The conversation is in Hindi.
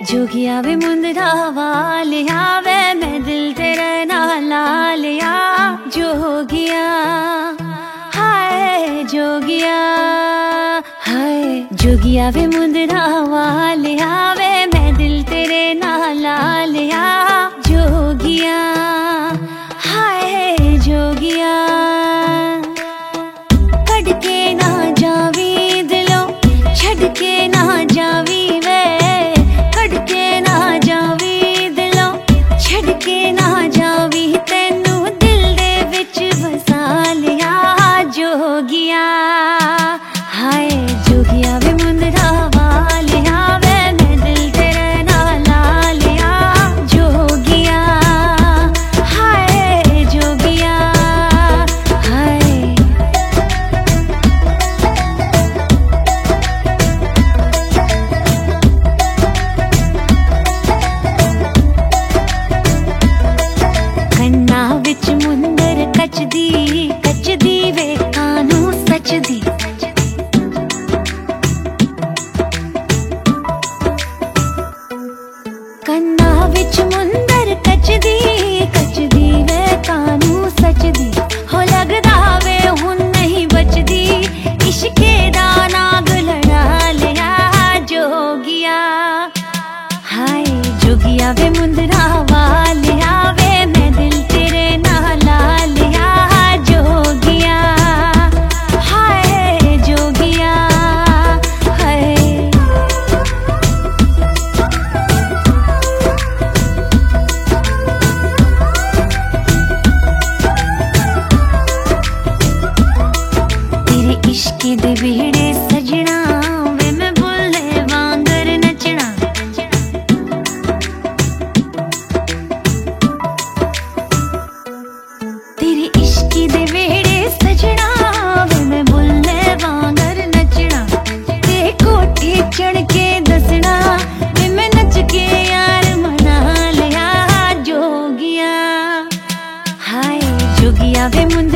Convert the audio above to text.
जोगिया वे मुंदरा वालिया वे मैं दिल तेरे नाल ला लिया। जोगिया हाय जोगिया हाय जोगिया वे मुंदरा वालिया वे मैं दिल तेरे नाल ला लिया। जोगिया हाय जोगिया कड़ के ना जावी दिलों छड़ के ना जावी वे कड़ के ना जावी दिलों छड़ के ना जावी तेनू दिल दे विच बसा लिया। जोगिया हाय जोगिया वे मुंदरा वालिया वे मैं दिल तेरे नाल ला लिया। जोगिया हाय जोगिया हाय कन्ना विच मुंदर कचदी वे कानू सचदी। कन्ना विच मुंदर कचदी वे कानू सचदी। हो लगदा वे हुन नहीं बचदी इश्के दा नाग लड़ा लिया। जोगिया हाय जोगिया वे मुंदरा वालिया वे मैं दिल तेरे नाल ला लिया। जोगिया हाय जोगिया हाय तेरे इश्के दे वेड़े सजना वे मैं बुल्ले वांगर नचना। तेरे इश्के दे वेड़े सजना वे मैं बुल्ले वांगर नचना। ते कोठे चढ़ के दसना वे मैं नच के यार मना लिया। जोगिया हाय जोगिया वे मुंदरा